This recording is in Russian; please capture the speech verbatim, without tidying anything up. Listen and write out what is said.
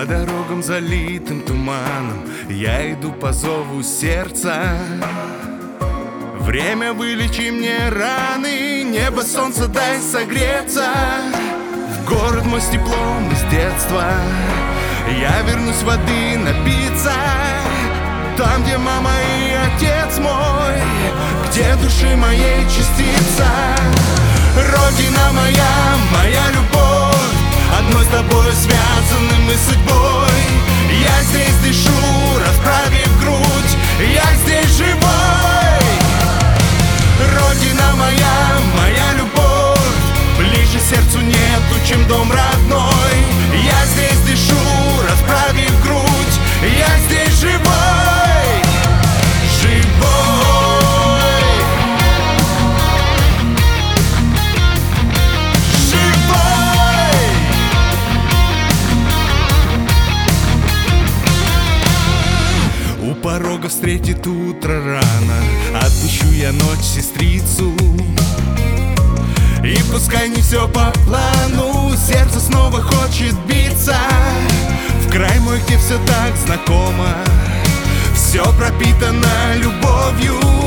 По дорогам, залитым туманом, я иду по зову сердца. Время, вылечи мне раны, небо, солнце, дай согреться. В город мой с теплом из детства, я вернусь воды напиться. Там, где мама и отец мой, где души моей частица. Родина моя, моя любовь, одной с тобой связаны мы судьбой. Я здесь дышу, расправив грудь, я здесь живой. Родина моя, моя любовь, ближе сердцу нету, чем дом родной. Я здесь дышу, расправив грудь, я здесь живой. У порога встретит утро рано, отпущу я ночь сестрицу. И пускай не все по плану, сердце снова хочет биться. В край мой, где все так знакомо, все пропитано любовью.